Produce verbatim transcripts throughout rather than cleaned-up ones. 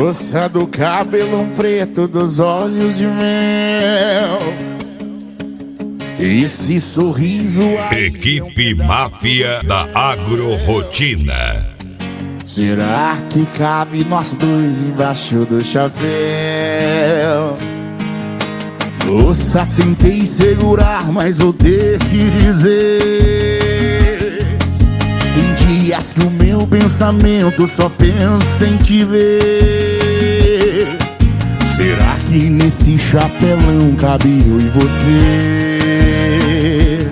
Moça do cabelão preto, dos olhos de mel, esse sorriso aí. Equipe Máfia da Agrorotina. Será que cabe nós dois embaixo do chapéu? Moça, tentei segurar, mas vou ter que dizer, em dias que o meu pensamento só pensa em te ver. Será que nesse chapelão cabe eu e você?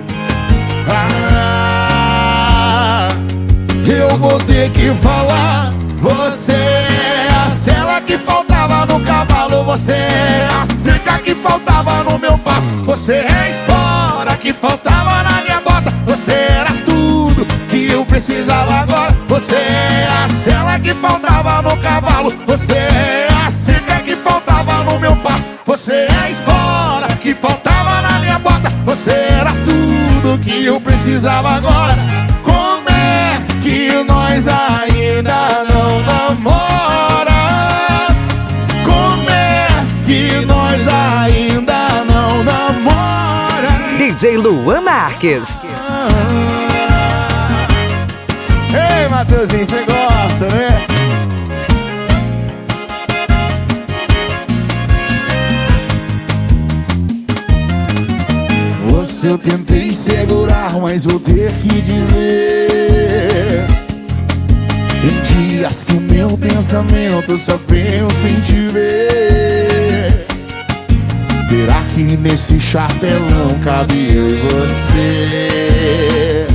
Ah, eu vou ter que falar. Você é a sela que faltava no cavalo, você é a cerca que faltava no meu passo, você é a espora que faltava na minha bota, você era tudo que eu precisava agora. Você é a sela que faltava no cavalo, você é a cerca que faltava no meu passo, você é a espora que faltava na minha bota, você era tudo que eu precisava agora. Como é que nós ainda não namora? Como é que nós ainda não namora? D J Luan Marques. Ei, Matheusinho, você gosta, né? Você eu tentei segurar, mas vou ter que dizer, em dias que o meu pensamento só pensa em te ver. Será que nesse chapelão cabe eu e você?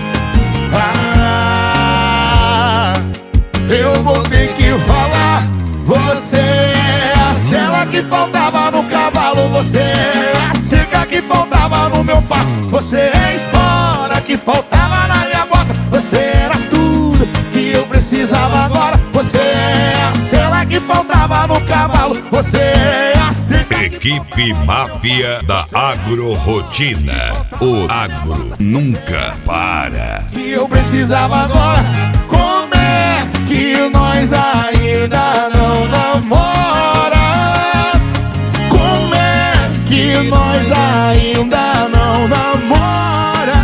Ah, eu vou ter que falar. Você é a sela que faltava no cavalo, você é a cerca que faltava no meu passo, você é a espora que faltava na minha bota, você era tudo que eu precisava agora. Você é a sela que faltava no cavalo, você é a cerca. Equipe Máfia da Agrorotina. O agro nunca para. Que eu precisava agora. Como é que nós ainda não namora? Como é que nós ainda não namora?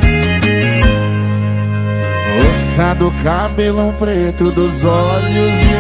Moça do cabelão preto, dos olhos de